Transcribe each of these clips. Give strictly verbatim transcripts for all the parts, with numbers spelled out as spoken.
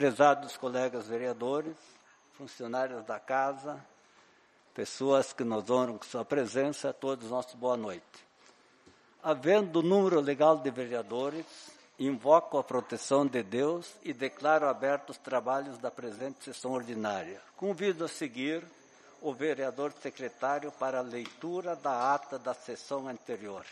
Prezados colegas vereadores, funcionários da casa, pessoas que nos honram com sua presença, a todos nossos boa noite. Havendo número legal de vereadores, invoco a proteção de Deus e declaro abertos os trabalhos da presente sessão ordinária. Convido a seguir o vereador secretário para a leitura da ata da sessão anterior.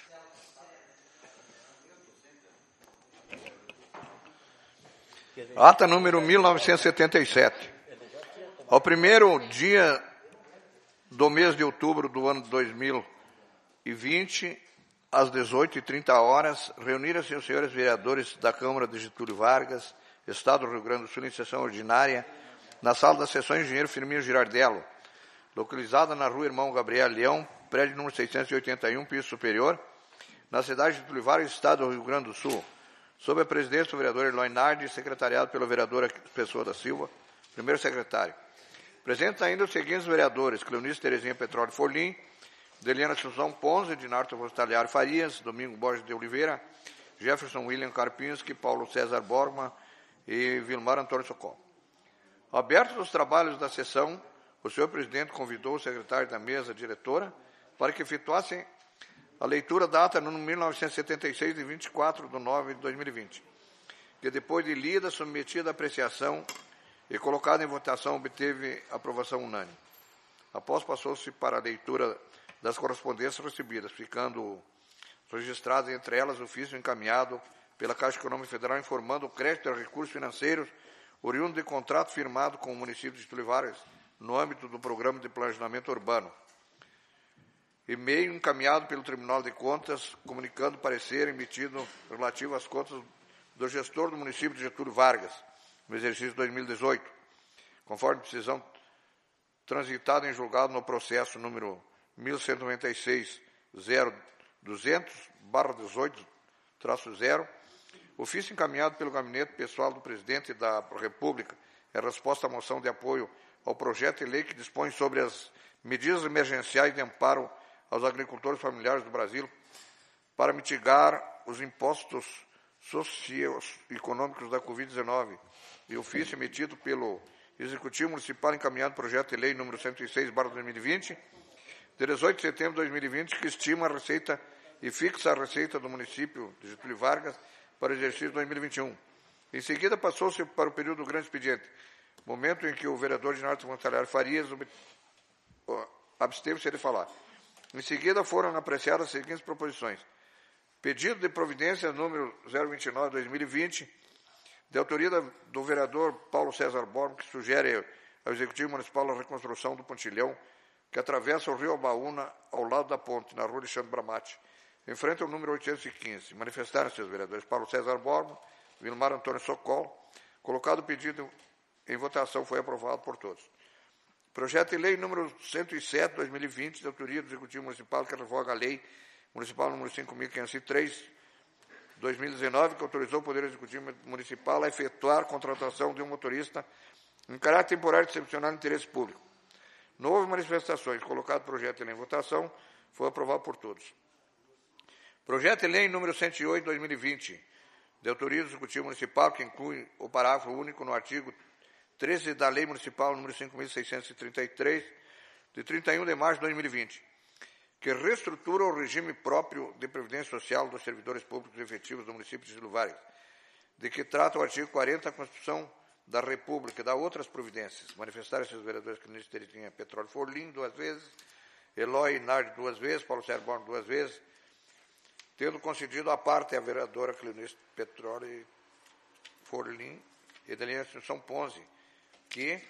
Ata número mil novecentos e setenta e sete. Ao primeiro dia do mês de outubro do ano dois mil e vinte, às dezoito e trinta horas, reuniram-se os senhores vereadores da Câmara de Getúlio Vargas, Estado do Rio Grande do Sul, em sessão ordinária, na sala das sessões Engenheiro Firmino Girardello, localizada na rua Irmão Gabriel Leão, prédio número seiscentos e oitenta e um, piso superior, na cidade de Getúlio Vargas, Estado do Rio Grande do Sul, sob a presidência do vereador Eloy Nardi, secretariado pelo vereador Pessoa da Silva, primeiro secretário. Presentes ainda os seguintes vereadores: Cleonice Terezinha Petróleo Forlim, Deliana Assunção Ponce, Dinarto Vostaliar Farias, Domingo Borges de Oliveira, Jefferson William Karpinski, Paulo César Borgman e Vilmar Antônio Socorro. Abertos os trabalhos da sessão, o senhor presidente convidou o secretário da mesa diretora para que efetuassem a leitura da ata número mil novecentos e setenta e seis, de vinte e quatro de nove de dois mil e vinte, que depois de lida, submetida à apreciação e colocada em votação, obteve aprovação unânime. Após, passou-se para a leitura das correspondências recebidas, ficando registradas entre elas o ofício encaminhado pela Caixa Econômica Federal informando o crédito a recursos financeiros oriundo de contrato firmado com o município de Getúlio Vargas no âmbito do Programa de Planejamento Urbano. E-mail encaminhado pelo Tribunal de Contas, comunicando parecer emitido relativo às contas do gestor do município de Getúlio Vargas, no exercício dois mil e dezoito, conforme decisão transitada em julgado no processo número mil cento e noventa e seis, zero duzentos, barra dezoito, traço zero, ofício encaminhado pelo gabinete pessoal do presidente da República, é resposta à moção de apoio ao projeto de lei que dispõe sobre as medidas emergenciais de amparo aos agricultores familiares do Brasil para mitigar os impostos socioeconômicos da covid dezenove, e ofício emitido pelo Executivo Municipal encaminhado projeto de lei número cento e seis, barra dois mil e vinte, de dezoito de setembro de dois mil e vinte, que estima a receita e fixa a receita do município de Getúlio Vargas para o exercício dois mil e vinte e um. Em seguida, passou-se para o período do grande expediente, momento em que o vereador Dinarto Vostaliar Farias absteve-se de falar. Em seguida, foram apreciadas as seguintes proposições. Pedido de providência número zero vinte e nove, dois mil e vinte, de autoria do vereador Paulo César Borgman, que sugere ao Executivo Municipal a reconstrução do pontilhão que atravessa o rio Albaúna ao lado da ponte, na rua Alexandre Bramati, em frente ao número oitocentos e quinze. Manifestaram-se os vereadores Paulo César Borgman, Vilmar Antônio Socorro. Colocado o pedido em votação, foi aprovado por todos. Projeto de lei número cento e sete, dois mil e vinte, de autoria do Executivo Municipal, que revoga a lei municipal número cinco mil quinhentos e três, dois mil e dezenove, que autorizou o Poder Executivo Municipal a efetuar contratação de um motorista em caráter temporário e excepcional de interesse público. Não houve manifestações. Colocado o projeto de lei em votação, foi aprovado por todos. Projeto de lei número cento e oito, dois mil e vinte, de autoria do Executivo Municipal, que inclui o parágrafo único no artigo treze da Lei Municipal número cinco mil seiscentos e trinta e três, de trinta e um de março de dois mil e vinte, que reestrutura o regime próprio de previdência social dos servidores públicos efetivos do município de Getúlio Vargas, de que trata o artigo quarenta da Constituição da República e da outras providências. Manifestaram-se os vereadores Cleonice Terezinha Petróleo Forlim, duas vezes, Eloy Nardi, duas vezes, Paulo César Borgman, duas vezes, tendo concedido a parte a vereadora Cleonice Petróleo Forlim e Deliana Assunção Ponce, que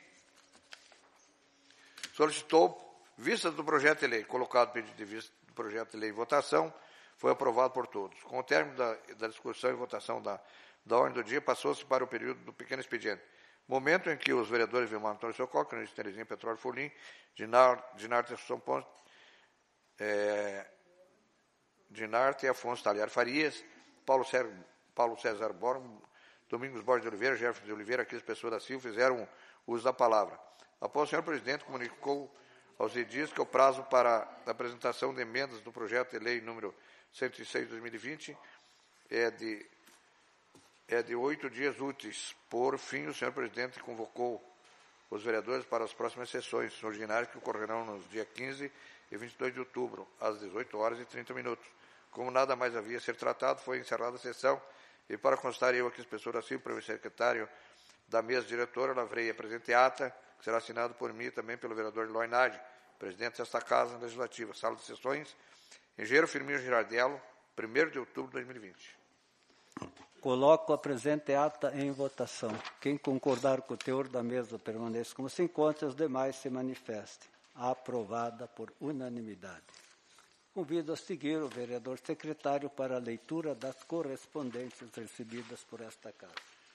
solicitou vista do projeto de lei. Colocado o pedido de vista do projeto de lei em votação, foi aprovado por todos. Com o término da, da discussão e votação da, da ordem do dia, passou-se para o período do pequeno expediente, momento em que os vereadores Vilmar Antônio Socorro, Cleonice Terezinha Petróleo Forlim, Dinarte Assunção Ponce, é, Dinarte e Afonso Talhar Farias, Paulo César, Paulo César Borgman, Domingos Borges de Oliveira, Jefferson de Oliveira, Aquis Pessoa da Silva, fizeram uso da palavra. Após o senhor presidente comunicou aos edis que o prazo para a apresentação de emendas do projeto de lei número cento e seis, dois mil e vinte é de é de oito dias úteis. Por fim, o senhor presidente convocou os vereadores para as próximas sessões ordinárias que ocorrerão nos dias quinze e vinte e dois de outubro, às dezoito horas e trinta minutos. Como nada mais havia a ser tratado, foi encerrada a sessão e, para constar eu aqui, inspetor Assis, para o secretário da mesa diretora, lavrei a presente ata, que será assinado por mim e também pelo vereador Eloy Nadi, presidente desta Casa Legislativa. Sala de Sessões, engenheiro Firmino Girardello, primeiro de outubro de dois mil e vinte. Coloco a presente ata em votação. Quem concordar com o teor da mesa permaneça como se encontra, os demais se manifestem. Aprovada por unanimidade. Convido a seguir o vereador secretário para a leitura das correspondências recebidas por esta Casa.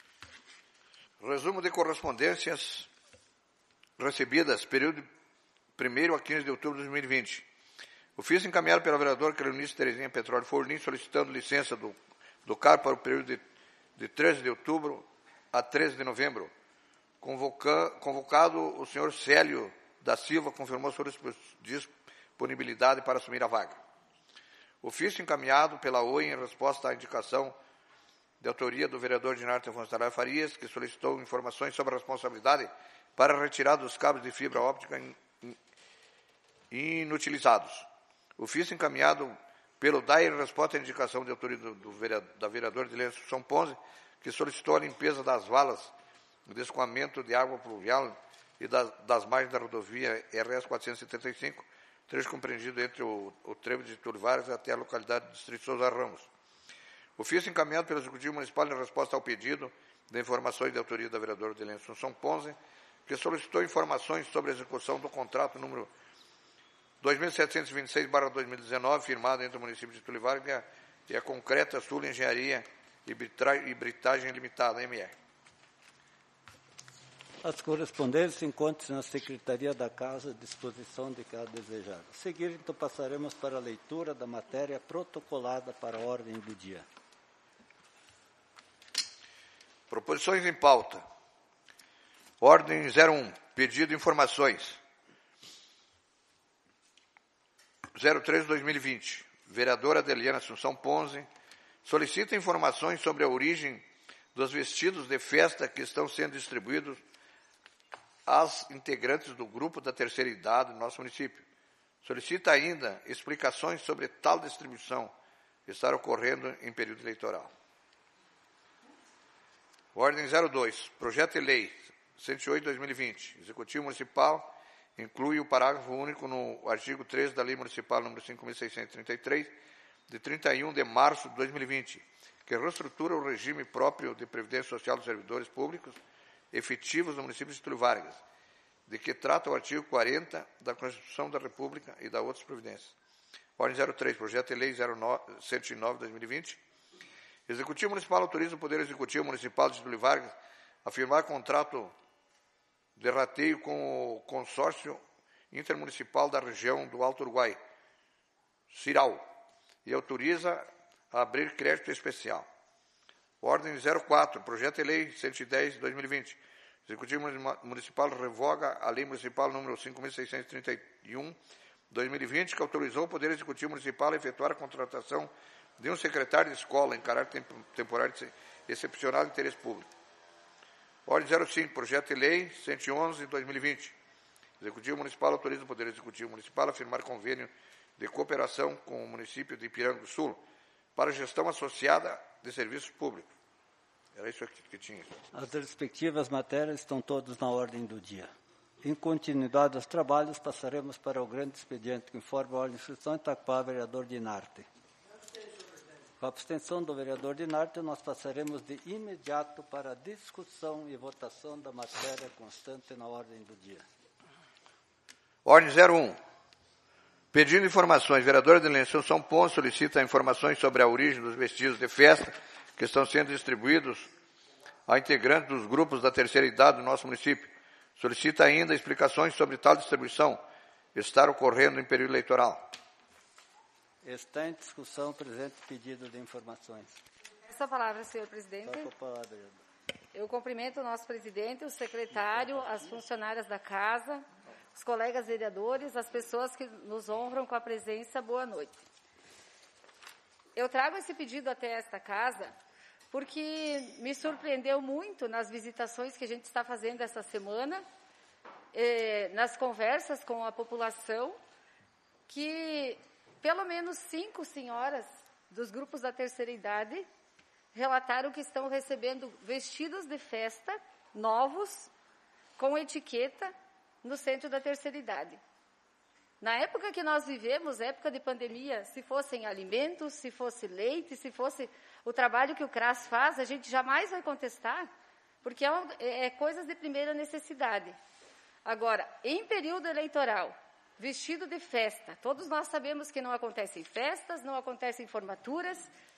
Resumo de correspondências recebidas, período de primeiro a quinze de outubro de dois mil e vinte. Ofício encaminhado pela vereadora Cleonice Terezinha Petróleo Forlim, solicitando licença do, do cargo para o período de, de treze de outubro a treze de novembro. Convoca, convocado o senhor Célio da Silva, confirmou sua disponibilidade para assumir a vaga. Ofício encaminhado pela O I em resposta à indicação de autoria do vereador Dinarto Afonso Talai Farias, que solicitou informações sobre a responsabilidade para a retirada dos cabos de fibra óptica in, in, inutilizados. Ofício encaminhado pelo D A I em resposta à indicação de autoria do, do vereador, da vereadora de São Ponce, que solicitou a limpeza das valas de escoamento de água pluvial e das, das margens da rodovia R S quatrocentos e setenta e cinco, trecho compreendido entre o, o trevo de Túlio Vargas até a localidade do Distrito Souza Ramos. Ofício encaminhado pelo Executivo Municipal em resposta ao pedido de informações de autoria da vereadora de São Ponce, que solicitou informações sobre a execução do contrato número dois mil setecentos e vinte e seis barra dois mil e dezenove, firmado entre o município de Túlio Vargas e a Concreta Sul Engenharia e Britagem Limitada, M R. As correspondências encontram-se na Secretaria da Casa à disposição de cada desejado. A seguir, então, passaremos para a leitura da matéria protocolada para a ordem do dia. Proposições em pauta. Ordem zero um, pedido de informações. zero três de dois mil e vinte. Vereadora Adeliana Assunção Ponce solicita informações sobre a origem dos vestidos de festa que estão sendo distribuídos às integrantes do grupo da terceira idade do nosso município. Solicita ainda explicações sobre tal distribuição estar ocorrendo em período eleitoral. Ordem zero dois, projeto de lei cento e oito de dois mil e vinte. Executivo Municipal inclui o parágrafo único no artigo treze da Lei Municipal número cinco mil seiscentos e trinta e três, de trinta e um de março de dois mil e vinte, que reestrutura o regime próprio de previdência social dos servidores públicos efetivos no município de Túlio Vargas, de que trata o artigo quarenta da Constituição da República e da outras providências. Ordem zero três, projeto de lei cento e nove de dois mil e vinte. Executivo Municipal autoriza o Poder Executivo Municipal de Túlio Vargas a firmar contrato de rateio com o Consórcio Intermunicipal da Região do Alto Uruguai, CIRAL, e autoriza a abrir crédito especial. Ordem zero quatro, projeto de lei cento e dez de dois mil e vinte. Executivo Municipal revoga a Lei Municipal número cinco mil seiscentos e trinta e um de dois mil e vinte, que autorizou o Poder Executivo Municipal a efetuar a contratação de um secretário de escola em caráter temporário excepcional de interesse público. Ordem zero cinco, projeto de lei cento e onze de dois mil e vinte. Executivo Municipal autoriza o Poder Executivo Municipal a firmar convênio de cooperação com o município de Ipiranga do Sul para gestão associada de serviços públicos. Era isso aqui que tinha. As respectivas matérias estão todas na ordem do dia. Em continuidade dos trabalhos, passaremos para o grande expediente que informa a ordem de instrução e está com o vereador Dinarte. Com a abstenção do vereador Dinarte, nós passaremos de imediato para a discussão e votação da matéria constante na ordem do dia. Ordem zero um. Pedindo informações, vereadora de Eleição São Ponce solicita informações sobre a origem dos vestidos de festa que estão sendo distribuídos a integrantes dos grupos da terceira idade do nosso município. Solicita ainda explicações sobre tal distribuição estar ocorrendo em período eleitoral. Está em discussão o presente pedido de informações. Essa palavra, senhor presidente. Está com a palavra. Eu cumprimento o nosso presidente, o secretário, as funcionárias da casa, os colegas vereadores, as pessoas que nos honram com a presença. Boa noite. Eu trago esse pedido até esta casa porque me surpreendeu muito nas visitações que a gente está fazendo essa semana, eh, nas conversas com a população, que pelo menos cinco senhoras dos grupos da terceira idade relataram que estão recebendo vestidos de festa novos, com etiqueta, no centro da terceira idade. Na época que nós vivemos, época de pandemia, se fossem alimentos, se fosse leite, se fosse o trabalho que o CRAS faz, a gente jamais vai contestar, porque é, uma, é coisas de primeira necessidade. Agora, em período eleitoral, vestido de festa, todos nós sabemos que não acontecem festas, não acontecem formaturas.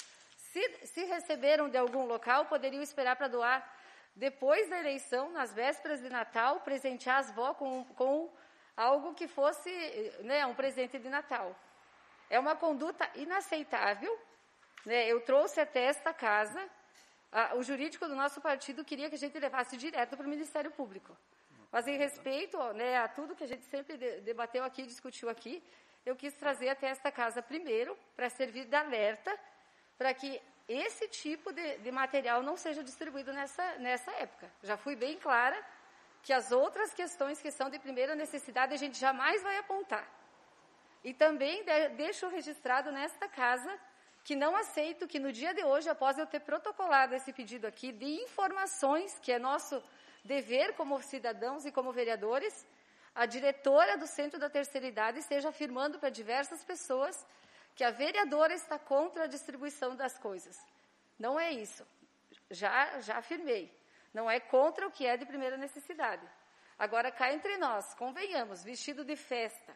Se, se receberam de algum local, poderiam esperar para doar depois da eleição, nas vésperas de Natal, presentear as vó com, com algo que fosse, né, um presente de Natal. É uma conduta inaceitável, né? Eu trouxe até esta casa, a, o jurídico do nosso partido queria que a gente levasse direto para o Ministério Público. Mas em respeito, né, a tudo que a gente sempre de, debateu aqui, discutiu aqui, eu quis trazer até esta casa primeiro, para servir de alerta, para que esse tipo de, de material não seja distribuído nessa, nessa época. Já fui bem clara que as outras questões que são de primeira necessidade a gente jamais vai apontar. E também de, deixo registrado nesta casa que não aceito que no dia de hoje, após eu ter protocolado esse pedido aqui de informações, que é nosso dever como cidadãos e como vereadores, a diretora do Centro da Terceira Idade esteja afirmando para diversas pessoas que a vereadora está contra a distribuição das coisas. Não é isso. Já, já afirmei. Não é contra o que é de primeira necessidade. Agora, cá entre nós, convenhamos, vestido de festa.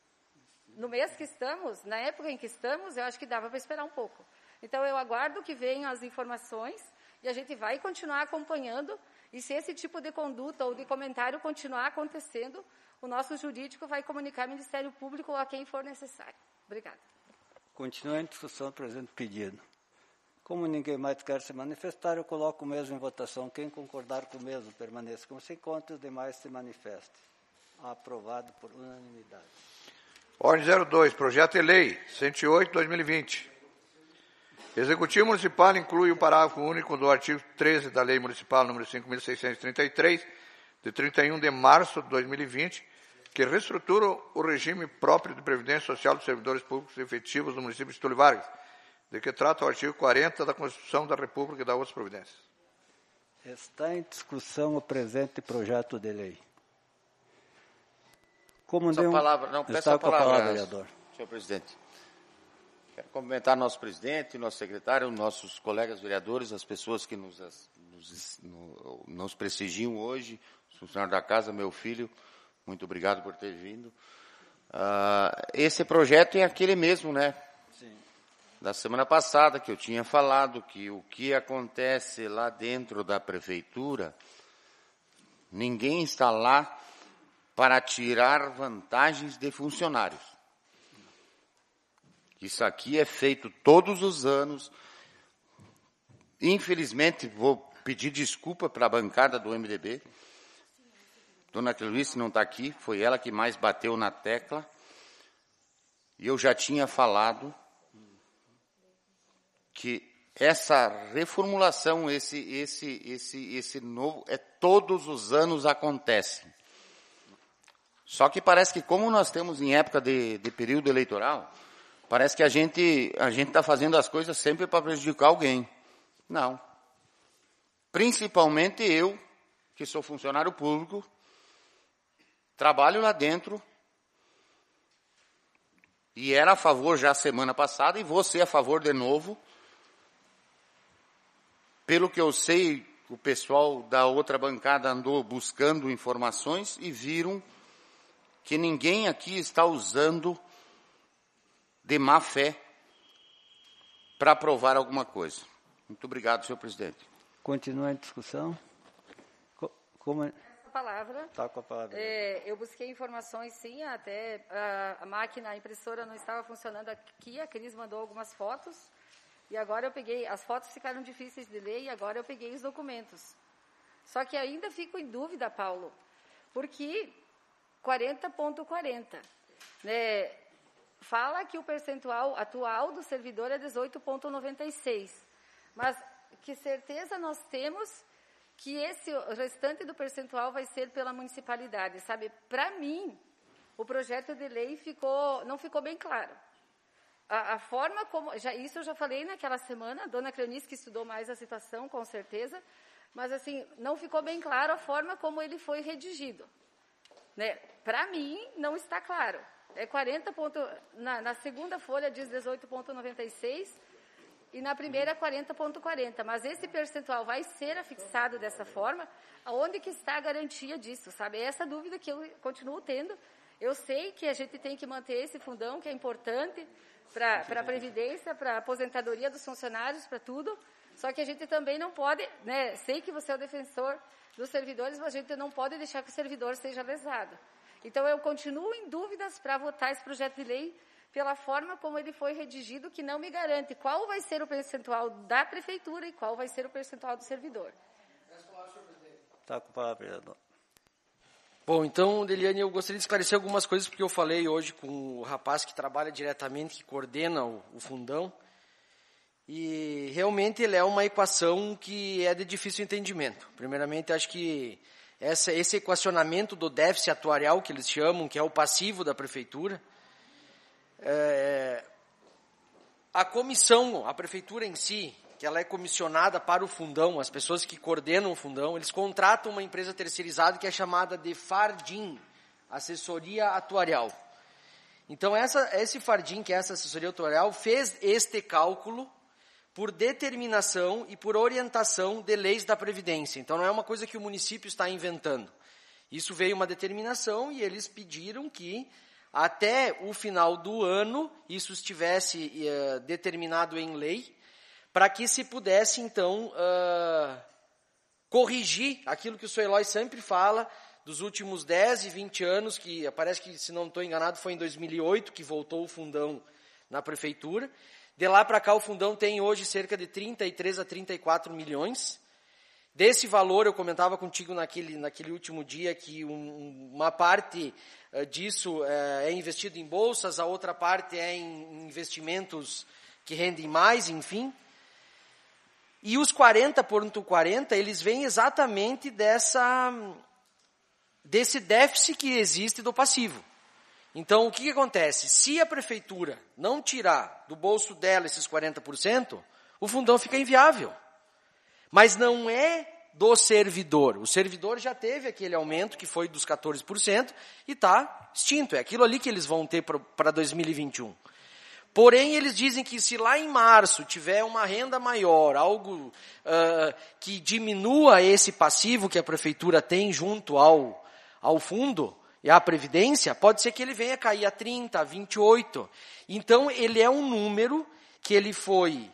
No mês que estamos, na época em que estamos, eu acho que dava para esperar um pouco. Então, eu aguardo que venham as informações e a gente vai continuar acompanhando. E se esse tipo de conduta ou de comentário continuar acontecendo, o nosso jurídico vai comunicar ao Ministério Público ou a quem for necessário. Obrigada. Continua em discussão o presente pedido. Como ninguém mais quer se manifestar, eu coloco o mesmo em votação. Quem concordar com o mesmo, permaneça como se encontra, os demais se manifestem. Aprovado por unanimidade. Ordem zero dois, projeto de lei cento e oito, dois mil e vinte. Executivo Municipal inclui o parágrafo único do artigo treze da Lei Municipal número cinco mil seiscentos e trinta e três, de trinta e um de março de dois mil e vinte, que reestrutura o regime próprio de previdência social dos servidores públicos efetivos do município de Getúlio Vargas, de que trata o artigo quarenta da Constituição da República e da outras providências. Está em discussão o presente projeto de lei. Como Essa nenhum... palavra, não, peço Está a palavra, com a palavra, vereador. Senhor presidente. Quero cumprimentar nosso presidente, nosso secretário, nossos colegas vereadores, as pessoas que nos, nos, nos prestigiam hoje, os funcionários da casa, meu filho, muito obrigado por ter vindo. Uh, esse projeto é aquele mesmo, né? Sim. Da semana passada, que eu tinha falado que o que acontece lá dentro da prefeitura, ninguém está lá para tirar vantagens de funcionários. Isso aqui é feito todos os anos. Infelizmente, vou pedir desculpa para a bancada do M D B. Dona Cleonice não está aqui, foi ela que mais bateu na tecla. E eu já tinha falado que essa reformulação, esse, esse, esse, esse novo, é todos os anos acontece. Só que parece que como nós estamos em época de, de período eleitoral, parece que a gente a gente está fazendo as coisas sempre para prejudicar alguém. Não. Principalmente eu, que sou funcionário público, trabalho lá dentro, e era a favor já semana passada, e vou ser a favor de novo. Pelo que eu sei, o pessoal da outra bancada andou buscando informações e viram que ninguém aqui está usando de má fé para aprovar alguma coisa. Muito obrigado, senhor presidente. Continua em discussão. Como é? A palavra. Está com a palavra. É, eu busquei informações, sim, até a, a máquina, a impressora não estava funcionando aqui, a Cris mandou algumas fotos, e agora eu peguei, as fotos ficaram difíceis de ler, e agora eu peguei os documentos. Só que ainda fico em dúvida, Paulo, porque quarenta ponto quarenta, né, fala que o percentual atual do servidor é dezoito ponto noventa e seis, mas que certeza nós temos que esse o restante do percentual vai ser pela municipalidade, sabe? Para mim, o projeto de lei ficou, não ficou bem claro. A, a forma como, já, isso eu já falei naquela semana, a dona Cleonice que estudou mais a situação, com certeza, mas assim, não ficou bem claro a forma como ele foi redigido. Né? Para mim, não está claro. É quarenta ponto, na, na segunda folha diz dezoito ponto noventa e seis e na primeira quarenta ponto quarenta, mas esse percentual vai ser afixado dessa forma, aonde que está a garantia disso, sabe? É essa dúvida que eu continuo tendo. Eu sei que a gente tem que manter esse fundão, que é importante para a Previdência, para a aposentadoria dos funcionários, para tudo, só que a gente também não pode, né? Sei que você é o defensor dos servidores, mas a gente não pode deixar que o servidor seja lesado. Então, eu continuo em dúvidas para votar esse projeto de lei pela forma como ele foi redigido, que não me garante qual vai ser o percentual da prefeitura e qual vai ser o percentual do servidor. Está com a palavra, vereador. Bom, então, Deliane, eu gostaria de esclarecer algumas coisas, porque eu falei hoje com o rapaz que trabalha diretamente, que coordena o, o fundão, e realmente ele é uma equação que é de difícil entendimento. Primeiramente, acho que essa, esse equacionamento do déficit atuarial, que eles chamam, que é o passivo da prefeitura, é, a comissão, a prefeitura em si, que ela é comissionada para o fundão, as pessoas que coordenam o fundão, eles contratam uma empresa terceirizada que é chamada de Fardim, Assessoria Atuarial. Então, essa, esse Fardim, que é essa assessoria atuarial, fez este cálculo por determinação e por orientação de leis da Previdência. Então, não é uma coisa que o município está inventando. Isso veio uma determinação e eles pediram que, até o final do ano, isso estivesse uh, determinado em lei, para que se pudesse, então, uh, corrigir aquilo que o senhor Eloy sempre fala, dos últimos dez e vinte anos, que parece que, se não estou enganado, foi em dois mil e oito que voltou o fundão na prefeitura. De lá para cá, o fundão tem hoje cerca de trinta e três a trinta e quatro milhões. Desse valor, eu comentava contigo naquele, naquele último dia que um, uma parte uh, disso uh, é investido em bolsas, a outra parte é em investimentos que rendem mais, enfim. E os quarenta ponto quarenta, eles vêm exatamente dessa, desse déficit que existe do passivo. Então, o que, que acontece? Se a prefeitura não tirar do bolso dela esses quarenta por cento, o fundão fica inviável. Mas não é do servidor. O servidor já teve aquele aumento que foi dos quatorze por cento e está extinto. É aquilo ali que eles vão ter para dois mil e vinte e um. Porém, eles dizem que se lá em março tiver uma renda maior, algo uh, que diminua esse passivo que a prefeitura tem junto ao, ao fundo e à Previdência, pode ser que ele venha cair a trinta, a vinte e oito. Então, ele é um número que ele foi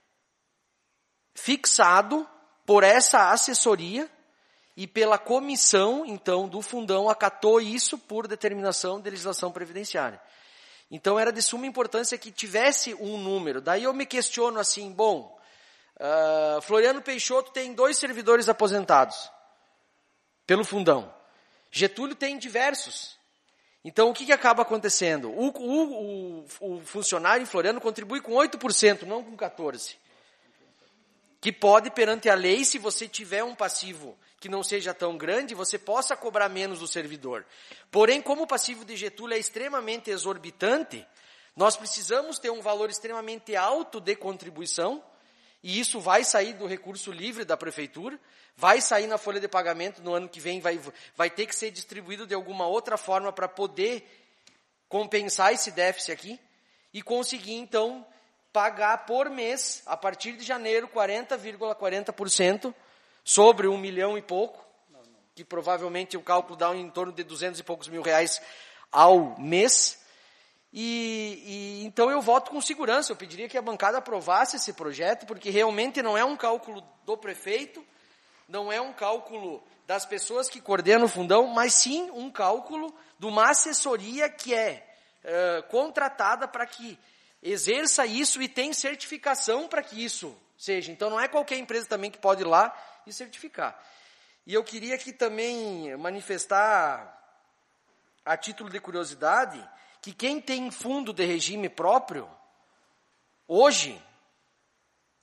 fixado por essa assessoria e pela comissão, então, do fundão acatou isso por determinação de legislação previdenciária. Então, era de suma importância que tivesse um número. Daí eu me questiono assim, bom, uh, Floriano Peixoto tem dois servidores aposentados pelo fundão. Getúlio tem diversos. Então, o que, que acaba acontecendo? O, o, o, o funcionário em Floriano contribui com oito por cento, não com quatorze por cento. Que pode, perante a lei, se você tiver um passivo que não seja tão grande, você possa cobrar menos do servidor. Porém, como o passivo de Getúlio é extremamente exorbitante, nós precisamos ter um valor extremamente alto de contribuição, e isso vai sair do recurso livre da prefeitura, vai sair na folha de pagamento no ano que vem, vai, vai ter que ser distribuído de alguma outra forma para poder compensar esse déficit aqui, e conseguir, então, pagar por mês, a partir de janeiro, quarenta vírgula quarenta por cento sobre um milhão e pouco, que provavelmente o cálculo dá em torno de duzentos e poucos mil reais ao mês. E, e então eu voto com segurança, eu pediria que a bancada aprovasse esse projeto, porque realmente não é um cálculo do prefeito, não é um cálculo das pessoas que coordenam o fundão, mas sim um cálculo de uma assessoria que é uh, contratada para que exerça isso e tem certificação para que isso seja. Então, não é qualquer empresa também que pode ir lá e certificar. E eu queria aqui também manifestar, a título de curiosidade, que quem tem fundo de regime próprio, hoje,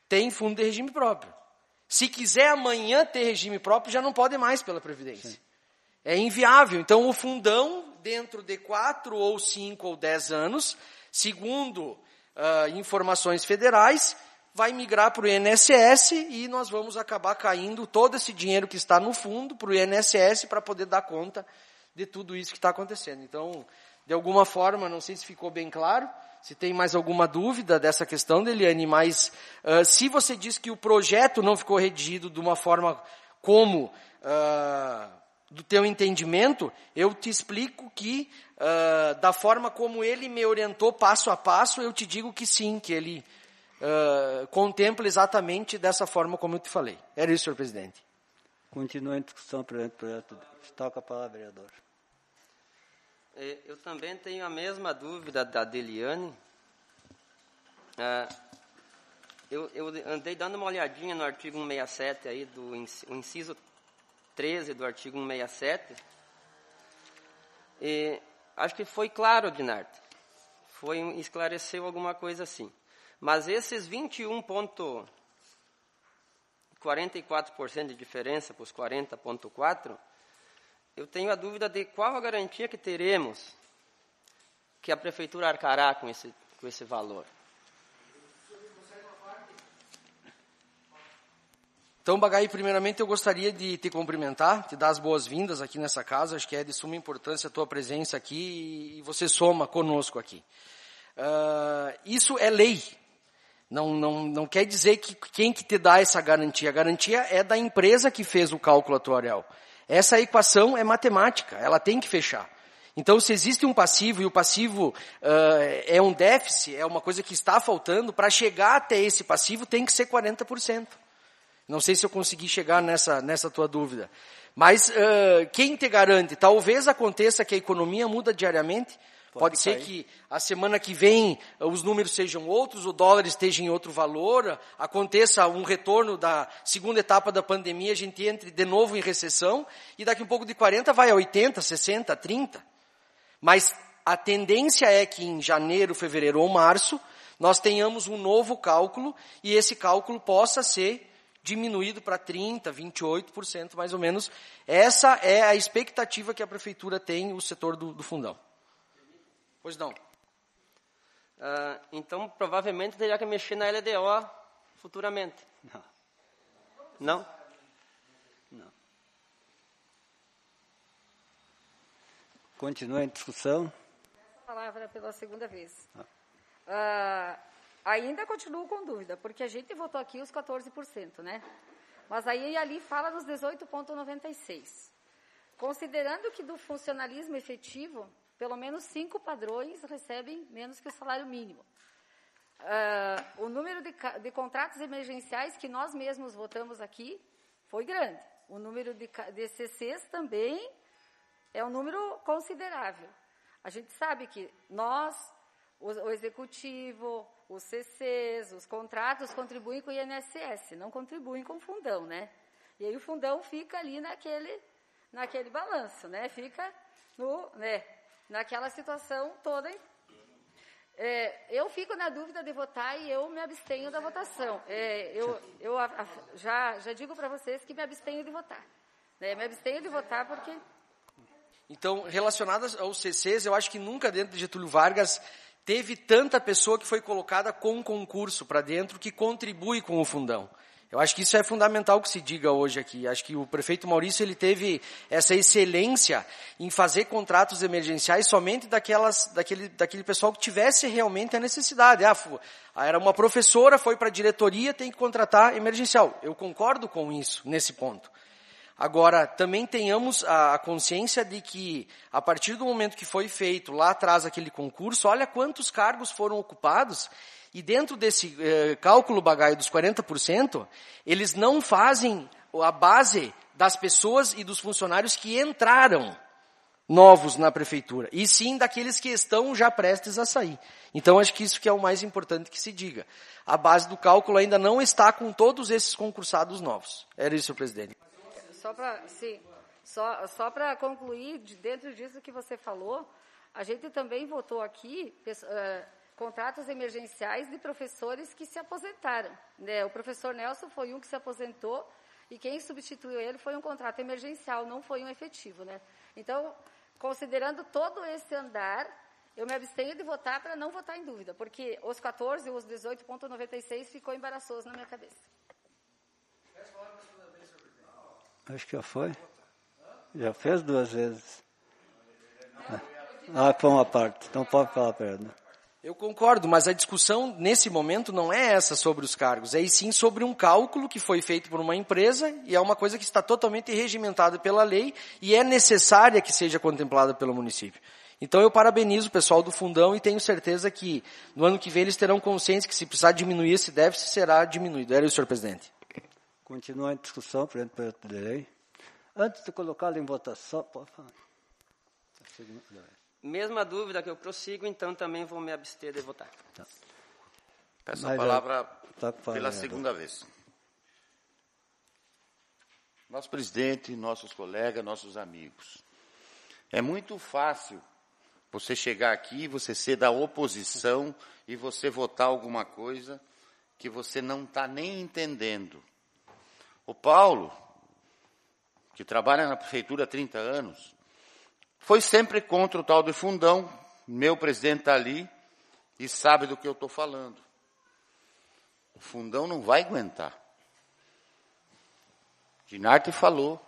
tem fundo de regime próprio. Se quiser amanhã ter regime próprio, já não pode mais pela Previdência. Sim. É inviável. Então, o fundão, dentro de quatro ou cinco ou dez anos, segundo uh, informações federais, vai migrar para o I N S S e nós vamos acabar caindo todo esse dinheiro que está no fundo para o I N S S para poder dar conta de tudo isso que está acontecendo. Então, de alguma forma, não sei se ficou bem claro, se tem mais alguma dúvida dessa questão, Deliane, mas uh, se você diz que o projeto não ficou redigido de uma forma como, uh, do teu entendimento, eu te explico que, uh, da forma como ele me orientou passo a passo, eu te digo que sim, que ele uh, contempla exatamente dessa forma como eu te falei. Era isso, senhor presidente. Continua em discussão, presidente. Projeto. Toca a palavra, vereador. Eu também tenho a mesma dúvida da Deliane. Eu, eu andei dando uma olhadinha no artigo cento e sessenta e sete, aí, do, o inciso treze do artigo cento e sessenta e sete. E acho que foi claro, Dinarte. Foi, esclareceu alguma coisa assim. Mas esses vinte e um vírgula quarenta e quatro por cento de diferença para os quarenta vírgula quatro por cento, eu tenho a dúvida de qual a garantia que teremos que a Prefeitura arcará com esse, com esse valor. Então, Bagai, primeiramente eu gostaria de te cumprimentar, te dar as boas-vindas aqui nessa casa. Acho que é de suma importância a tua presença aqui e você soma conosco aqui. Uh, isso é lei. Não, não, não quer dizer que quem que te dá essa garantia. A garantia é da empresa que fez o cálculo atuarial. Essa equação é matemática, ela tem que fechar. Então, se existe um passivo, e o passivo uh, é um déficit, é uma coisa que está faltando, para chegar até esse passivo tem que ser quarenta por cento. Não sei se eu consegui chegar nessa, nessa tua dúvida. Mas uh, quem te garante? Talvez aconteça que a economia muda diariamente. Pode, Pode ser que a semana que vem os números sejam outros, o dólar esteja em outro valor, aconteça um retorno da segunda etapa da pandemia, a gente entre de novo em recessão, e daqui um pouco de quarenta vai a oitenta, sessenta, trinta. Mas a tendência é que em janeiro, fevereiro ou março, nós tenhamos um novo cálculo, e esse cálculo possa ser diminuído para trinta, vinte e oito por cento mais ou menos. Essa é a expectativa que a Prefeitura tem, o setor do, do fundão. Pois não. Uh, então, provavelmente, teria que mexer na L D O futuramente. Não. Não? Não. Continua em discussão. Essa palavra pela segunda vez. Ah. Uh, ainda continuo com dúvida, porque a gente votou aqui os quatorze por cento, né? Mas aí ali fala nos dezoito vírgula noventa e seis. Considerando que do funcionalismo efetivo, pelo menos cinco padrões recebem menos que o salário mínimo. Uh, o número de, de contratos emergenciais que nós mesmos votamos aqui foi grande. O número de, de C Cs também é um número considerável. A gente sabe que nós, o, o executivo, os C Cs, os contratos contribuem com o I N S S, não contribuem com o fundão, né? E aí o fundão fica ali naquele, naquele balanço, né? Fica no... né? naquela situação toda. É, eu fico na dúvida de votar e eu me abstenho da votação. É, eu eu a, a, já, já digo para vocês que me abstenho de votar. Né? Me abstenho de votar porque... Então, relacionadas aos C Cs, eu acho que nunca dentro de Getúlio Vargas teve tanta pessoa que foi colocada com concurso para dentro que contribui com o fundão. Eu acho que isso é fundamental que se diga hoje aqui. Acho que o prefeito Maurício ele teve essa excelência em fazer contratos emergenciais somente daquelas, daquele, daquele pessoal que tivesse realmente a necessidade. Ah, era uma professora, foi para a diretoria, tem que contratar emergencial. Eu concordo com isso, nesse ponto. Agora, também tenhamos a, a consciência de que, a partir do momento que foi feito lá atrás aquele concurso, olha quantos cargos foram ocupados. E dentro desse eh, cálculo bagaio dos quarenta por cento, eles não fazem a base das pessoas e dos funcionários que entraram novos na prefeitura, e sim daqueles que estão já prestes a sair. Então, acho que isso que é o mais importante que se diga. A base do cálculo ainda não está com todos esses concursados novos. Era isso, senhor presidente. Só para sim, só, só para concluir, dentro disso que você falou, a gente também votou aqui... Uh, contratos emergenciais de professores que se aposentaram. Né? O professor Nelson foi um que se aposentou e quem substituiu ele foi um contrato emergencial, não foi um efetivo. Né? Então, considerando todo esse andar, eu me abstenho de votar para não votar em dúvida, porque os quatorze e os dezoito vírgula noventa e seis ficou embaraçoso na minha cabeça. Acho que já foi. Já fez duas vezes. Ah, foi uma parte. Então pode falar, Pedro. Eu concordo, mas a discussão nesse momento não é essa sobre os cargos, é sim sobre um cálculo que foi feito por uma empresa e é uma coisa que está totalmente regimentada pela lei e é necessária que seja contemplada pelo município. Então eu parabenizo o pessoal do Fundão e tenho certeza que no ano que vem eles terão consciência que se precisar diminuir esse déficit, será diminuído. Era isso, senhor presidente. Continua a discussão, presidente do projeto de lei. Antes de colocá-lo em votação, pode falar. Mesma dúvida que eu prossigo, então também vou me abster de votar. Tá. Peço Mas, a palavra tá com pela vereador. segunda vez. Nosso presidente, nossos colegas, nossos amigos. É muito fácil você chegar aqui, você ser da oposição e você votar alguma coisa que você não está nem entendendo. O Paulo, que trabalha na prefeitura há trinta anos, foi sempre contra o tal de fundão. Meu presidente está ali e sabe do que eu estou falando. O fundão não vai aguentar. Dinarte falou.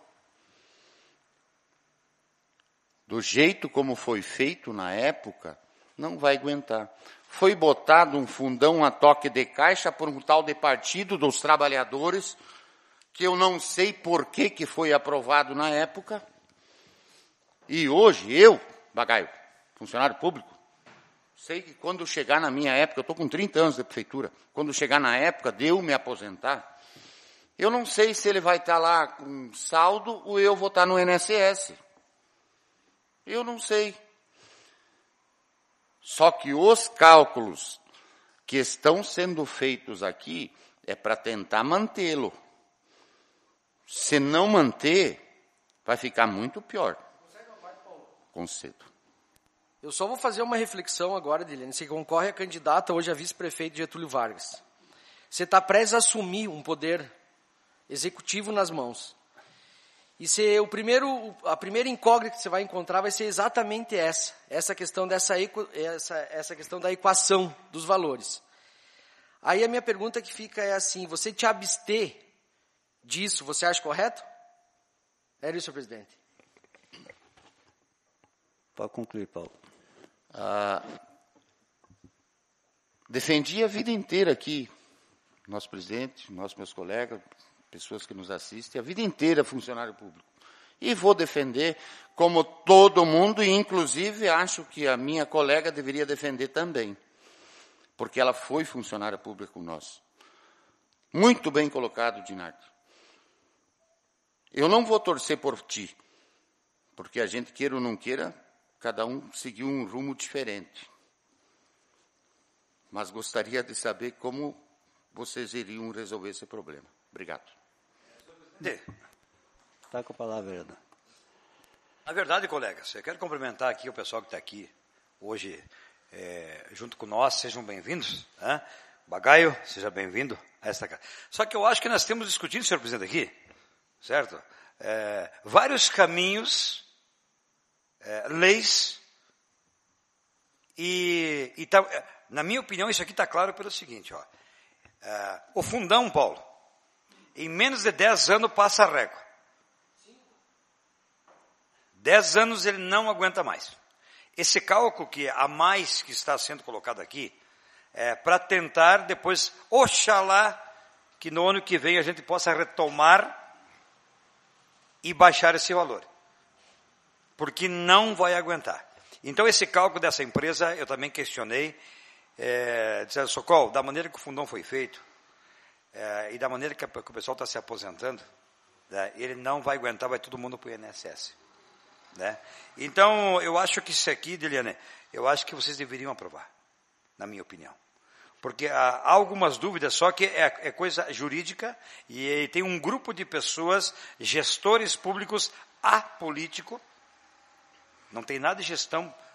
Do jeito como foi feito na época, não vai aguentar. Foi botado um fundão a toque de caixa por um tal de partido dos trabalhadores, que eu não sei por que, que foi aprovado na época. E hoje, eu, Bagaio, funcionário público, sei que quando chegar na minha época, eu estou com trinta anos de prefeitura, quando chegar na época de eu me aposentar, eu não sei se ele vai estar lá com saldo ou eu vou estar no I N S S. Eu não sei. Só que os cálculos que estão sendo feitos aqui é para tentar mantê-lo. Se não manter, vai ficar muito pior. Concedo. Eu só vou fazer uma reflexão agora, Diliane. Você concorre a candidata hoje a vice-prefeito Getúlio Vargas. Você está prestes a assumir um poder executivo nas mãos. E se o primeiro, a primeira incógnita que você vai encontrar vai ser exatamente essa. Essa questão, dessa, essa, essa questão da equação dos valores. Aí a minha pergunta que fica é assim, você te abster disso, você acha correto? É isso, senhor presidente. Pode concluir, Paulo. Ah, defendi a vida inteira aqui, nosso presidente, nossos meus colegas, pessoas que nos assistem, a vida inteira funcionário público. E vou defender como todo mundo, e inclusive acho que a minha colega deveria defender também, porque ela foi funcionária pública com nós. Muito bem colocado, Dinarte. Eu não vou torcer por ti, porque a gente queira ou não queira, cada um seguiu um rumo diferente. Mas gostaria de saber como vocês iriam resolver esse problema. Obrigado. Está com a palavra, vereador. Na verdade, colegas, eu quero cumprimentar aqui o pessoal que está aqui hoje é, junto com nós. Sejam bem-vindos. Né? Bagaio, seja bem-vindo a esta casa. Só que eu acho que nós temos discutido, senhor presidente, aqui, certo? É, vários caminhos, é, leis, e, e tá, na minha opinião, isso aqui está claro pelo seguinte, ó, é, o fundão, Paulo, em menos de dez anos passa a régua. Dez anos ele não aguenta mais. Esse cálculo que a mais que está sendo colocado aqui, é para tentar depois, oxalá, que no ano que vem a gente possa retomar e baixar esse valor. Porque não vai aguentar. Então, esse cálculo dessa empresa, eu também questionei, é, dizendo, Socorro, da maneira que o fundão foi feito, é, e da maneira que, a, que o pessoal está se aposentando, né, ele não vai aguentar, vai todo mundo para o I N S S. Né? Então, eu acho que isso aqui, Diliane, eu acho que vocês deveriam aprovar, na minha opinião. Porque há, há algumas dúvidas, só que é, é coisa jurídica, e tem um grupo de pessoas, gestores públicos apolíticos, não tem nada de gestão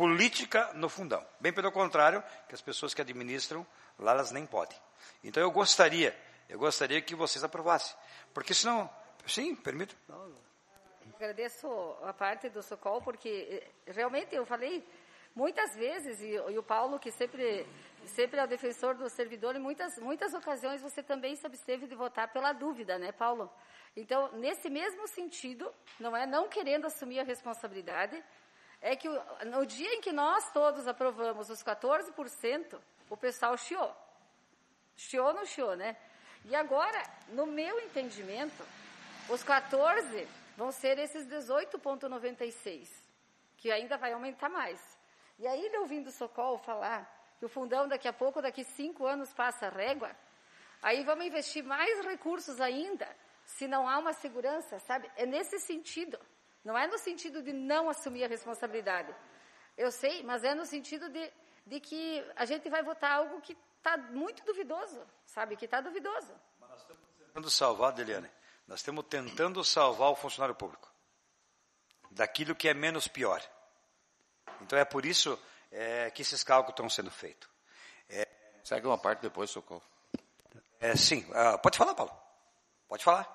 política no fundão. Bem pelo contrário, que as pessoas que administram lá, elas nem podem. Então, eu gostaria, eu gostaria que vocês aprovassem. Porque senão... Sim, permito. Agradeço a parte do Socol, porque realmente eu falei muitas vezes, e, e o Paulo, que sempre, sempre é o defensor do servidor, em muitas, muitas ocasiões você também se absteve de votar pela dúvida, né, Paulo? Então, nesse mesmo sentido, não é não querendo assumir a responsabilidade, é que o, no dia em que nós todos aprovamos os quatorze por cento, o pessoal chiou. Chiou não chiou, né? E agora, no meu entendimento, os quatorze vão ser esses dezoito vírgula noventa e seis, que ainda vai aumentar mais. E aí, ele ouvindo o Socol falar que o fundão daqui a pouco, daqui cinco anos, passa a régua, aí vamos investir mais recursos ainda, se não há uma segurança, sabe? É nesse sentido. Não é no sentido de não assumir a responsabilidade. Eu sei, mas é no sentido de, de que a gente vai votar algo que está muito duvidoso, sabe? Que está duvidoso. Mas nós estamos tentando salvar, Deliane, nós estamos tentando salvar o funcionário público daquilo que é menos pior. Então, é por isso é, que esses cálculos estão sendo feitos. É, Segue uma parte depois, Socorro. É, sim, uh, pode falar, Paulo. Pode falar.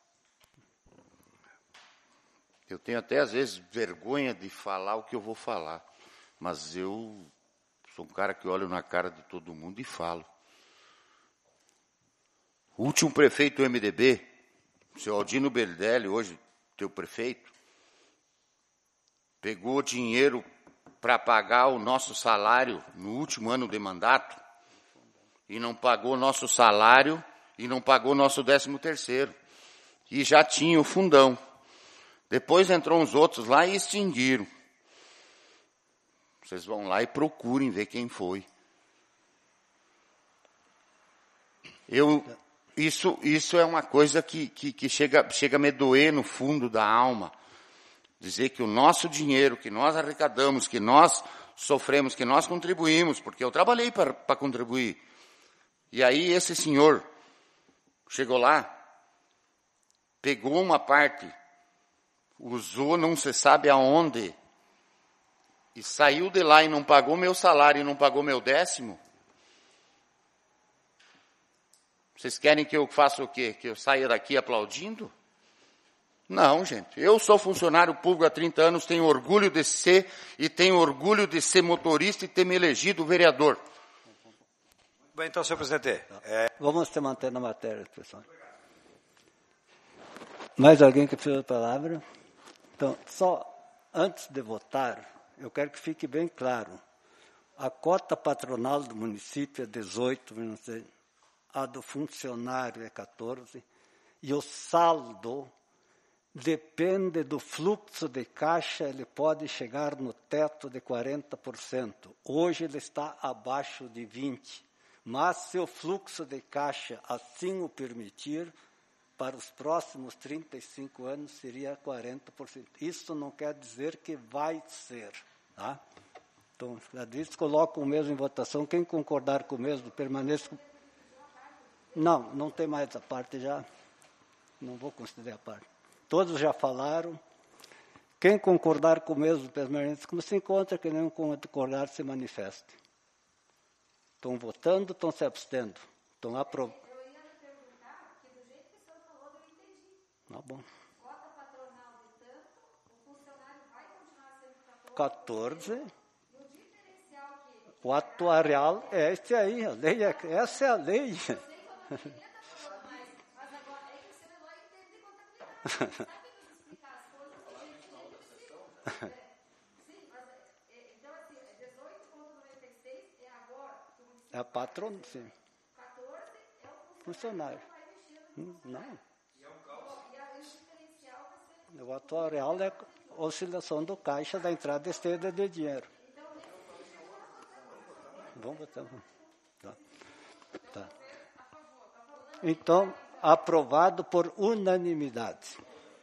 Eu tenho até, às vezes, vergonha de falar o que eu vou falar. Mas eu sou um cara que olho na cara de todo mundo e falo. O último prefeito do M D B, o seu Aldino Berdelli, hoje teu prefeito, pegou dinheiro para pagar o nosso salário no último ano de mandato e não pagou nosso salário e não pagou nosso décimo terceiro. E já tinha o fundão. Depois entrou uns outros lá e extinguiram. Vocês vão lá e procurem ver quem foi. Eu, isso, isso é uma coisa que, que, que chega, chega a me doer no fundo da alma. Dizer que o nosso dinheiro, que nós arrecadamos, que nós sofremos, que nós contribuímos, porque eu trabalhei para contribuir. E aí esse senhor chegou lá, pegou uma parte, usou não se sabe aonde, e saiu de lá e não pagou meu salário e não pagou meu décimo. Vocês querem que eu faça o quê? Que eu saia daqui aplaudindo? Não, gente. Eu sou funcionário público há trinta anos, tenho orgulho de ser e tenho orgulho de ser motorista e ter me elegido vereador. Bem, então, senhor presidente. É... Vamos se manter na matéria, pessoal. Mais alguém que precisa da palavra? Então, só antes de votar, eu quero que fique bem claro. A cota patronal do município é dezoito, não sei, a do funcionário é quatorze, e o saldo depende do fluxo de caixa, ele pode chegar no teto de quarenta por cento. Hoje ele está abaixo de vinte por cento. Mas se o fluxo de caixa assim o permitir, para os próximos trinta e cinco anos seria quarenta por cento. Isso não quer dizer que vai ser. Tá? Então, já disse, coloco o mesmo em votação. Quem concordar com o mesmo, permaneça. Não, não tem mais a parte já. Não vou considerar a parte. Todos já falaram. Quem concordar com o mesmo, permaneça como se encontra, que não concordar, se manifeste. Estão votando, estão se abstendo. Estão aprovando. Eu ia perguntar, que do jeito que o senhor falou, eu entendi. Tá bom. Cota patronal de tanto, o funcionário vai continuar sendo quatorze. quatorze. E o diferencial que... O atuarial é esse aí, a lei é, essa é a lei. Eu sei que eu não queria estar falando mais, mas agora é que você não vai entender contabilidade. Sabe nos explicar as coisas do jeito que não precisa. Sim, mas então assim, dezoito vírgula noventa e seis é agora. É a patrona, sim. quatorze é o Funcionário. que vai mexer Hum, Não. e o diferencial vai ser... O atuarial é a oscilação do caixa da entrada e saída de dinheiro. Vamos botar. Tá. Tá. Então, aprovado por unanimidade.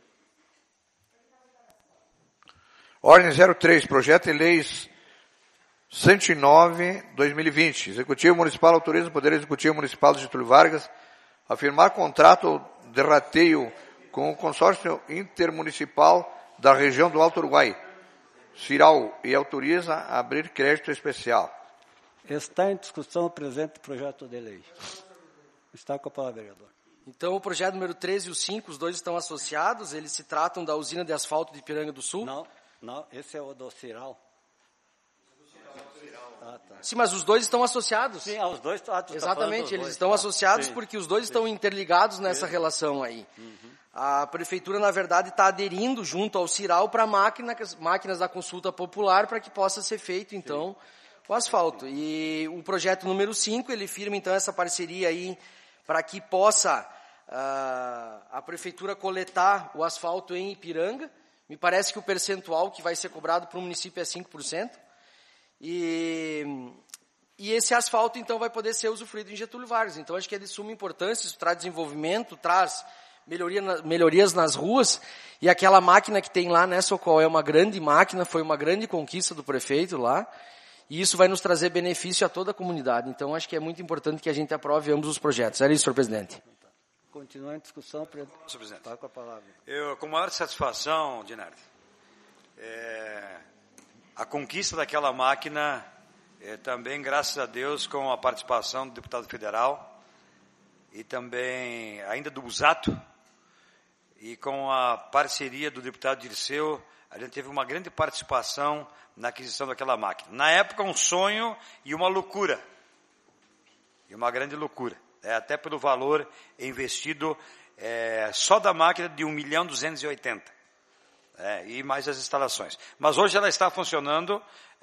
Ordem zero três, projeto de leis cento e nove, dois mil e vinte. Executivo Municipal autoriza o Poder Executivo Municipal de Getúlio Vargas a firmar contrato de rateio com o Consórcio Intermunicipal da região do Alto Uruguai Ciral e autoriza a abrir crédito especial. Está em discussão o presente projeto de lei. Está com a palavra, vereador. Então, o projeto número treze e o cinco, os dois estão associados, eles se tratam da usina de asfalto de Ipiranga do Sul? Não, não, esse é o do Ciral. Ah, tá. Sim, mas os dois estão associados. Sim, os dois. Ah, Exatamente, eles dois, estão tá. associados Sim. porque os dois estão interligados nessa Sim. relação aí. Uhum. A prefeitura, na verdade, está aderindo junto ao Ciral para máquina, máquinas da consulta popular para que possa ser feito, então, Sim. o asfalto. E o projeto número cinco, ele firma, então, essa parceria aí para que possa uh, a prefeitura coletar o asfalto em Ipiranga. Me parece que o percentual que vai ser cobrado para o município é cinco por cento. E, e esse asfalto, então, vai poder ser usufruído em Getúlio Vargas. Então, acho que é de suma importância, isso traz desenvolvimento, traz melhoria na, melhorias nas ruas. E aquela máquina que tem lá, né, Socol, é uma grande máquina, foi uma grande conquista do prefeito lá. E isso vai nos trazer benefício a toda a comunidade. Então, acho que é muito importante que a gente aprove ambos os projetos. Era isso, senhor presidente. Continua em discussão, presidente. Senhor presidente. Está com a palavra. Eu, com maior satisfação, Dinardi, é, a conquista daquela máquina, é, também, graças a Deus, com a participação do deputado federal e também ainda do Busato e com a parceria do deputado Dirceu, a gente teve uma grande participação na aquisição daquela máquina. Na época, um sonho e uma loucura. E uma grande loucura. É, até pelo valor investido é, só da máquina de um milhão duzentos e oitenta. É, e mais as instalações. Mas hoje ela está funcionando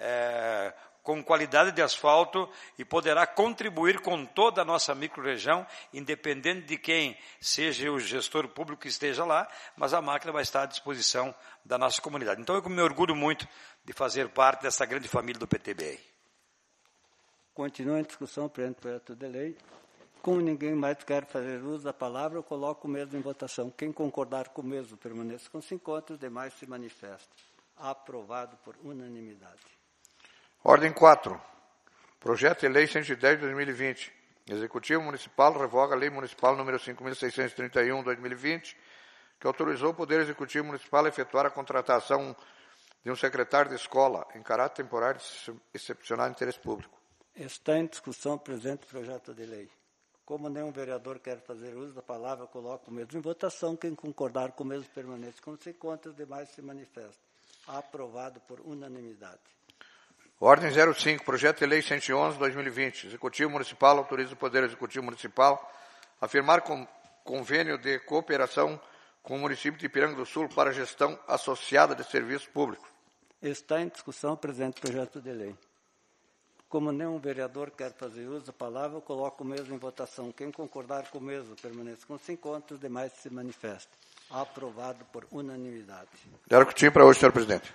é, com qualidade de asfalto e poderá contribuir com toda a nossa microrregião, independente de quem seja o gestor público que esteja lá, mas a máquina vai estar à disposição da nossa comunidade. Então eu me orgulho muito de fazer parte dessa grande família do P T B. Continua em discussão o projeto de lei. Como ninguém mais quer fazer uso da palavra, eu coloco o mesmo em votação. Quem concordar com o mesmo permaneça com cinco votos, os demais se manifestam. Aprovado por unanimidade. Ordem quatro. Projeto de Lei cento e dez de dois mil e vinte. Executivo Municipal revoga a Lei Municipal número cinco mil seiscentos e trinta e um de dois mil e vinte, que autorizou o Poder Executivo Municipal a efetuar a contratação de um secretário de escola em caráter temporário de excepcional interesse público. Está em discussão o presente projeto de lei. Como nenhum vereador quer fazer uso da palavra, eu coloco o mesmo em votação. Quem concordar com o mesmo permanece como se conta, os demais se manifestam. Aprovado por unanimidade. Ordem zero cinco, Projeto de Lei cento e onze de dois mil e vinte. Executivo Municipal autoriza o Poder Executivo Municipal a firmar com, convênio de cooperação com o município de Ipiranga do Sul para a gestão associada de serviços públicos. Está em discussão o presente projeto de lei. Como nenhum vereador quer fazer uso da palavra, eu coloco o mesmo em votação. Quem concordar com o mesmo permaneça com cinco votos, os demais se manifestam. Aprovado por unanimidade. Era o que tinha para hoje, senhor presidente.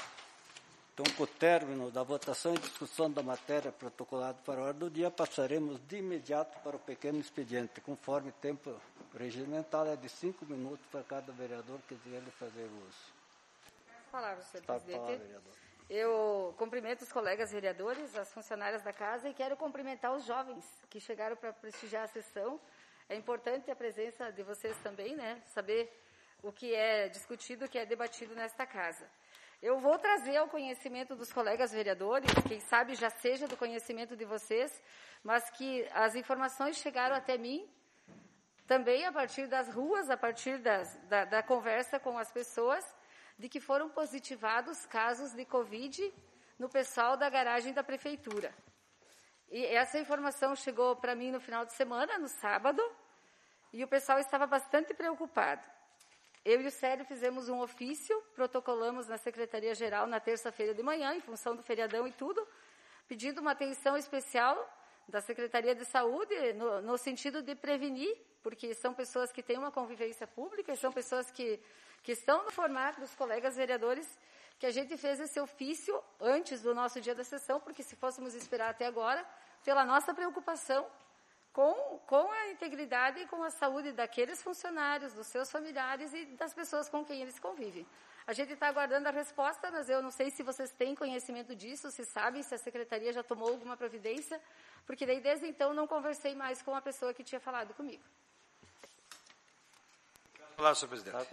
Então, com o término da votação e discussão da matéria protocolada para a ordem do dia, passaremos de imediato para o pequeno expediente. Conforme o tempo regimental, é de cinco minutos para cada vereador que quiser fazer uso. Palavra, senhor Está presidente. palavra, vereador. Eu cumprimento os colegas vereadores, as funcionárias da casa e quero cumprimentar os jovens que chegaram para prestigiar a sessão. É importante a presença de vocês também, né? Saber o que é discutido, o que é debatido nesta casa. Eu vou trazer ao conhecimento dos colegas vereadores, quem sabe já seja do conhecimento de vocês, mas que as informações chegaram até mim também a partir das ruas, a partir das, da, da conversa com as pessoas, de que foram positivados casos de Covid no pessoal da garagem da prefeitura. E essa informação chegou para mim no final de semana, no sábado, e o pessoal estava bastante preocupado. Eu e o Célio fizemos um ofício, protocolamos na Secretaria-Geral na terça-feira de manhã, em função do feriadão e tudo, pedindo uma atenção especial da Secretaria de Saúde, no, no sentido de prevenir, porque são pessoas que têm uma convivência pública, são pessoas que, que estão no formato dos colegas vereadores, que a gente fez esse ofício antes do nosso dia da sessão, porque se fôssemos esperar até agora, pela nossa preocupação com, com a integridade e com a saúde daqueles funcionários, dos seus familiares e das pessoas com quem eles convivem. A gente está aguardando a resposta, mas eu não sei se vocês têm conhecimento disso, se sabem, se a Secretaria já tomou alguma providência, porque daí desde então não conversei mais com a pessoa que tinha falado comigo. Olá, senhor presidente.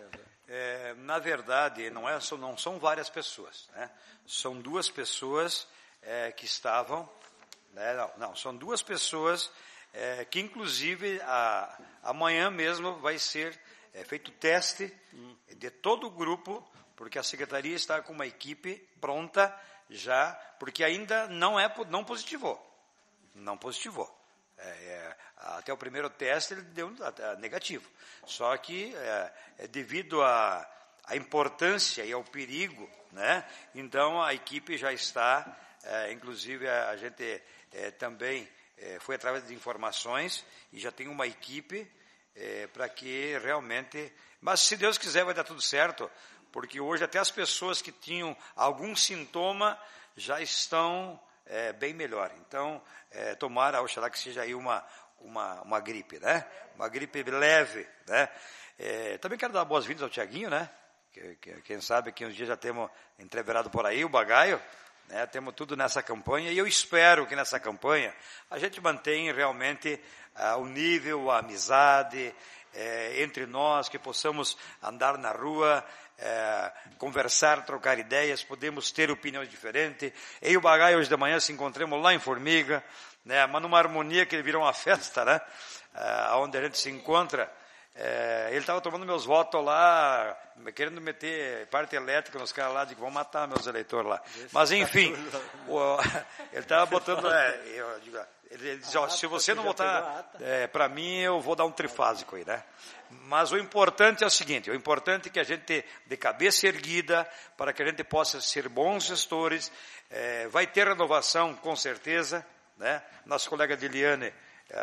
É, na verdade, não, é, não são várias pessoas, né? São duas pessoas é, que estavam... Né? Não, não, são duas pessoas é, que, inclusive, a, amanhã mesmo vai ser é, feito teste de todo o grupo, porque a secretaria está com uma equipe pronta já, porque ainda não, é, não positivou. Não positivou. É, é, até o primeiro teste ele deu negativo. Só que, é, é devido à a, a importância e ao perigo, né? Então a equipe já está, é, inclusive a, a gente é, também é, foi através de informações e já tem uma equipe é, para que realmente... Mas se Deus quiser vai dar tudo certo, porque hoje até as pessoas que tinham algum sintoma já estão... É, bem melhor. Então, é, tomara, oxalá que seja aí uma, uma, uma gripe, né? Uma gripe leve, né? É, também quero dar boas-vindas ao Tiaguinho, né? Que, que, quem sabe que uns dias já temos entreverado por aí o bagaio, né? Temos tudo nessa campanha e eu espero que nessa campanha a gente mantenha realmente ah, o nível, a amizade é, entre nós, que possamos andar na rua, É, conversar, trocar ideias, podemos ter opiniões diferentes. Eu e o Bagaio hoje de manhã se encontramos lá em Formiga, né, mas numa harmonia que virou uma festa, né, é, onde a gente se encontra. É, ele estava tomando meus votos lá, querendo meter parte elétrica nos caras lá, de que vão matar meus eleitores lá. Mas enfim, o, ele estava botando... É, eu digo, ele, ele diz, ó, se você não votar é, para mim, eu vou dar um trifásico aí, né? Mas o importante é o seguinte, o importante é que a gente de cabeça erguida, para que a gente possa ser bons gestores, é, vai ter renovação com certeza, né? Nosso colega Diliane,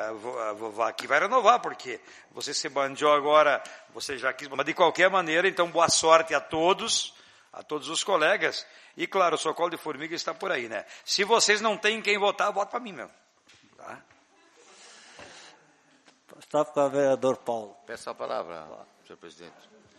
a vovó aqui vai renovar, porque você se bandiou agora, você já quis, mas de qualquer maneira, então boa sorte a todos, a todos os colegas, e claro, o Socorro de Formiga está por aí, né? Se vocês não têm quem votar, vota para mim mesmo. Tá? Está com o vereador Paulo. Peço a palavra, senhor presidente.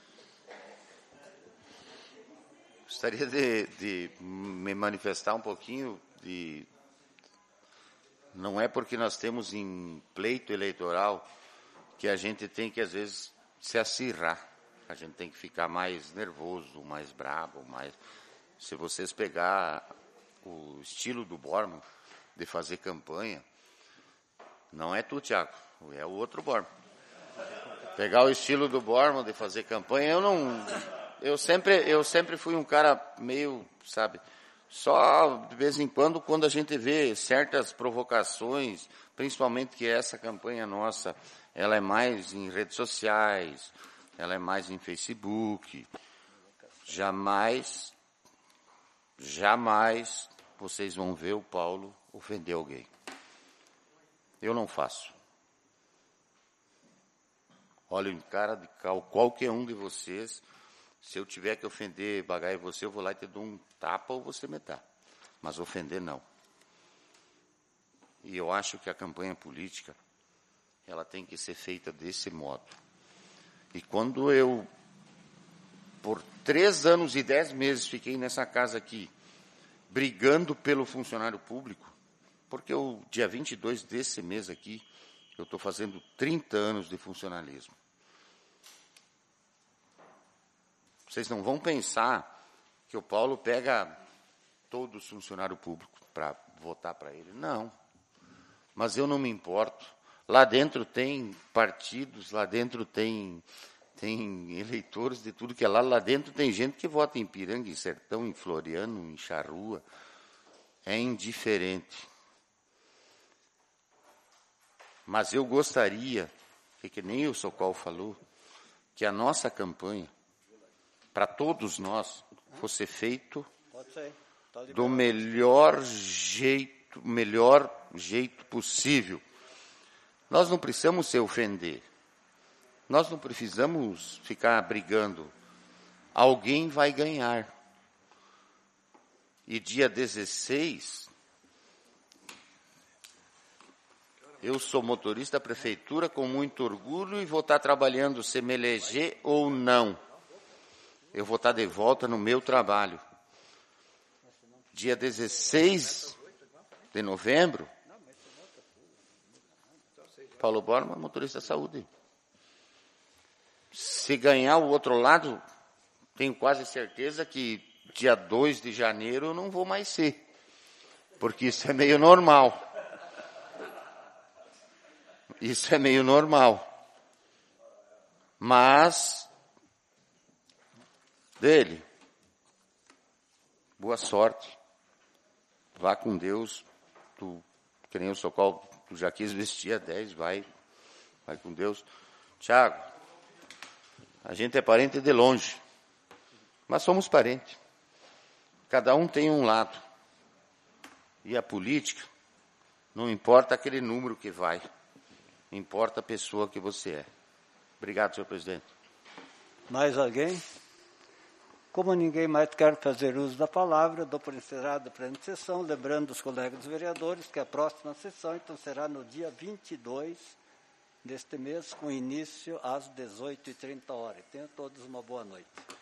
Gostaria de, de me manifestar um pouquinho de... Não é porque nós temos em pleito eleitoral que a gente tem que, às vezes, se acirrar. A gente tem que ficar mais nervoso, mais bravo, mais... Se vocês pegar o estilo do Bormann de fazer campanha, não é tu, Tiago, é o outro Bormann. Pegar o estilo do Bormann de fazer campanha, eu não... Eu sempre, eu sempre fui um cara meio, sabe... Só de vez em quando, quando a gente vê certas provocações, principalmente que essa campanha nossa, ela é mais em redes sociais, ela é mais em Facebook, jamais, jamais vocês vão ver o Paulo ofender alguém. Eu não faço. Olha em cara de qualquer um de vocês. Se eu tiver que ofender, bagar em você, eu vou lá e te dou um tapa ou você me dá. Mas ofender, não. E eu acho que a campanha política, ela tem que ser feita desse modo. E quando eu, por três anos e dez meses, fiquei nessa casa aqui, brigando pelo funcionário público, porque o dia vinte e dois desse mês aqui, eu estou fazendo trinta anos de funcionalismo. Vocês não vão pensar que o Paulo pega todo o funcionário público para votar para ele. Não. Mas eu não me importo. Lá dentro tem partidos, lá dentro tem, tem eleitores de tudo que é lá. Lá dentro tem gente que vota em Piranga, em Sertão, em Floriano, em Charrua. É indiferente. Mas eu gostaria, que nem o Socorro falou, que a nossa campanha, para todos nós, fosse feito do melhor jeito, melhor jeito possível. Nós não precisamos se ofender. Nós não precisamos ficar brigando. Alguém vai ganhar. E dia dezesseis, eu sou motorista da prefeitura com muito orgulho e vou estar trabalhando, se me eleger ou não. Eu vou estar de volta no meu trabalho. Dia dezesseis de novembro, Paulo Bormann, motorista da saúde. se ganhar o outro lado, tenho quase certeza que dia dois de janeiro eu não vou mais ser. Porque isso é meio normal. Isso é meio normal. Mas, dele, boa sorte. Vá com Deus. Tu, que nem o Socorro, tu já quis vestir a dez, vai, vai com Deus. Tiago, a gente é parente de longe, mas somos parentes. Cada um tem um lado. E a política, não importa aquele número que vai, importa a pessoa que você é. Obrigado, senhor presidente. Mais alguém? Como ninguém mais quer fazer uso da palavra, dou por encerrada a presente sessão, lembrando os colegas vereadores que a próxima sessão então será no dia vinte e dois deste mês, com início às dezoito e trinta horas. Tenham todos uma boa noite.